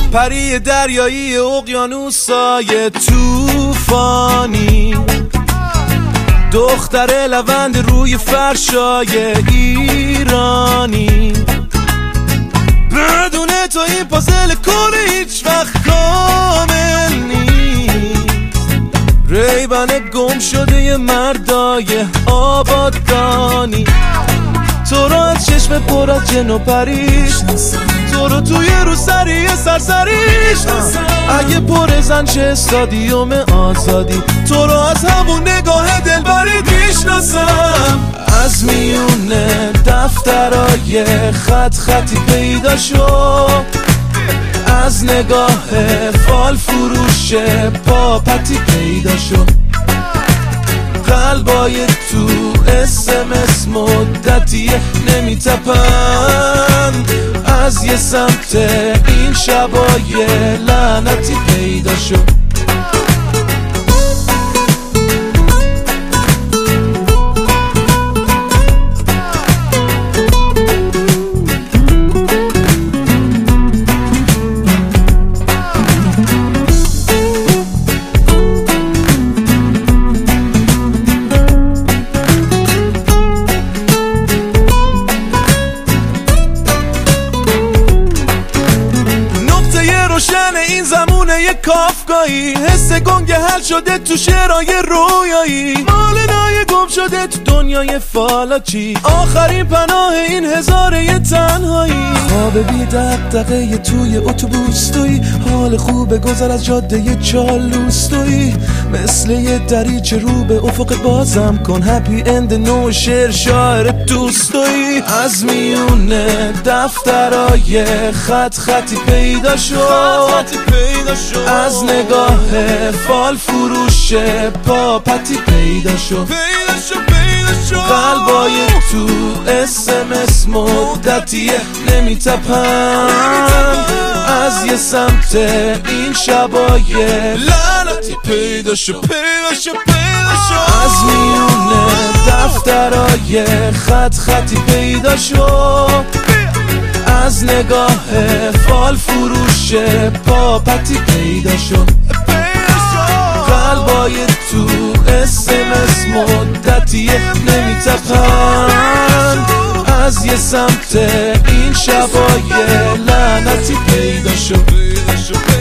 پری دریایی اقیانوسای توفانی، دختر لوند روی فرشای ایرانی. بدون تو این پازل کل هیچ وقت کامل نیست. ریبن گم شده ی مردای آبادانی، تو را از چشم پر از جن و پریش، تو رو توی روسری سرسریش. اگه پر زن چه استادیوم آزادی، تو رو از همون نگاه دلبرید میشناسم. از میونه دفترای خطی پیدا شد، از نگاه فال فروش پاپتی پیدا شد. قلبای تو SMS مدتی نمیتپن، از یه سمت این شبای لعنتی پیدا شد. این زمونه یه کافگاهی، حس گنگ حل شده تو شعرهای رویایی. مال نای گم شده تو دنیای فالاچی، آخرین پناه این هزاره تنهایی. خواب بی دقدقه توی اتوبوس توی، حال خوب گذر از جاده چالوس توی. مثل یه دریچه رو به افق بازم کن، هپی اند نو شعر شاعر دوست توی. از میونه دفترای خطی پیدا شد، از نگاه فال فروش پاپتی پیدا شد. قلبای تو SMS مدتی نمیتپن، از یه سمت این شبای لعنتی پیدا شد. از میونه دفترای خطی پیدا شد، از نگاه فال فروش پاپتی پیدا شد. قلبای تو SMS مدتی نمیتپن، از یه سمت این شبای لعنتی پیدا شد.